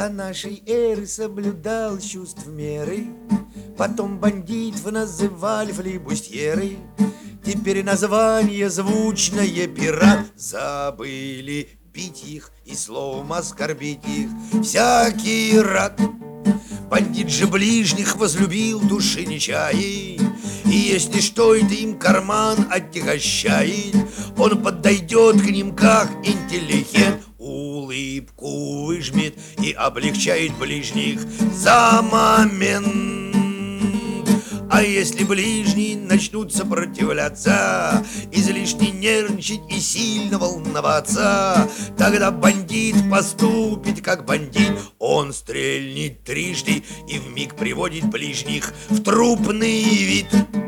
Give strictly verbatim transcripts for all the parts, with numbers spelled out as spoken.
до нашей эры соблюдал чувств меры. Потом бандитов называли флибустьеры. Теперь название звучное пират. Забыли бить их и словом оскорбить их всякий рад. Бандит же ближних возлюбил, души не чает, и если что это им карман отягощает, он подойдет к ним как интеллигент, улыбку выжмет и облегчает ближних за момент. А если ближние начнут сопротивляться, излишне нервничать и сильно волноваться, тогда бандит поступит как бандит. Он стрельнет трижды и вмиг приводит ближних в трупный вид.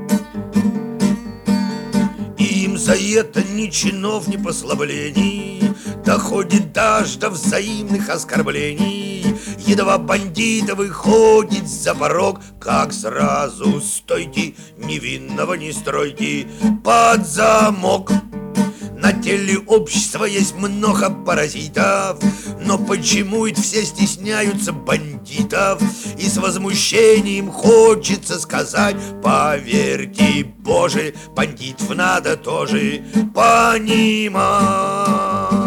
Им за это ни чинов, ни послаблений, доходит даже до взаимных оскорблений. Едва бандита выходит за порог, как сразу стойте, невинного не стройте под замок. На теле общества есть много паразитов, но почему это все стесняются бандитов? И с возмущением хочется сказать: поверьте, Боже, бандитов надо тоже понимать.